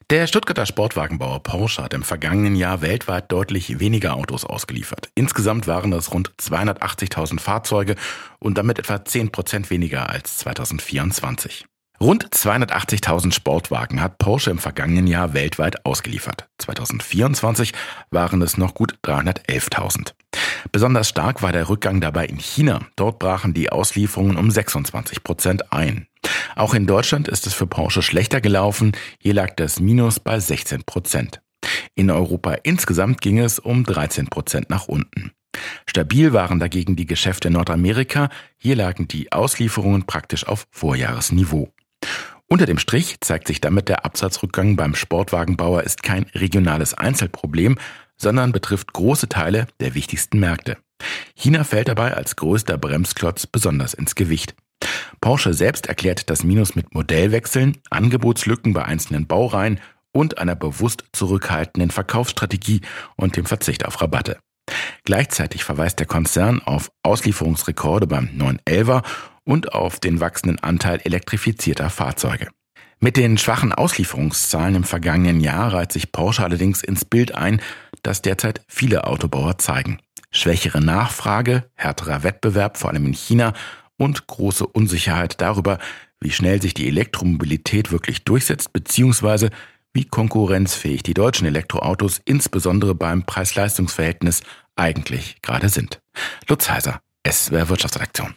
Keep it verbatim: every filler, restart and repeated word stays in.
Der Stuttgarter Sportwagenbauer Porsche hat im vergangenen Jahr weltweit deutlich weniger Autos ausgeliefert. Insgesamt waren es rund zweihundertachtzigtausend Fahrzeuge und damit etwa zehn Prozent weniger als zweitausendvierundzwanzig. Rund zweihundertachtzigtausend Sportwagen hat Porsche im vergangenen Jahr weltweit ausgeliefert. zweitausendvierundzwanzig waren es noch gut dreihundertelftausend. Besonders stark war der Rückgang dabei in China. Dort brachen die Auslieferungen um sechsundzwanzig Prozent ein. Auch in Deutschland ist es für Porsche schlechter gelaufen. Hier lag das Minus bei sechzehn Prozent. In Europa insgesamt ging es um dreizehn Prozent nach unten. Stabil waren dagegen die Geschäfte in Nordamerika. Hier lagen die Auslieferungen praktisch auf Vorjahresniveau. Unter dem Strich zeigt sich damit, der Absatzrückgang beim Sportwagenbauer ist kein regionales Einzelproblem, sondern betrifft große Teile der wichtigsten Märkte. China fällt dabei als größter Bremsklotz besonders ins Gewicht. Porsche selbst erklärt das Minus mit Modellwechseln, Angebotslücken bei einzelnen Baureihen und einer bewusst zurückhaltenden Verkaufsstrategie und dem Verzicht auf Rabatte. Gleichzeitig verweist der Konzern auf Auslieferungsrekorde beim neun elfer und auf den wachsenden Anteil elektrifizierter Fahrzeuge. Mit den schwachen Auslieferungszahlen im vergangenen Jahr reiht sich Porsche allerdings ins Bild ein, das derzeit viele Autobauer zeigen. Schwächere Nachfrage, härterer Wettbewerb, vor allem in China, und große Unsicherheit darüber, wie schnell sich die Elektromobilität wirklich durchsetzt, beziehungsweise wie konkurrenzfähig die deutschen Elektroautos insbesondere beim Preis-Leistungs-Verhältnis eigentlich gerade sind. Lutz Heiser, S W R Wirtschaftsredaktion.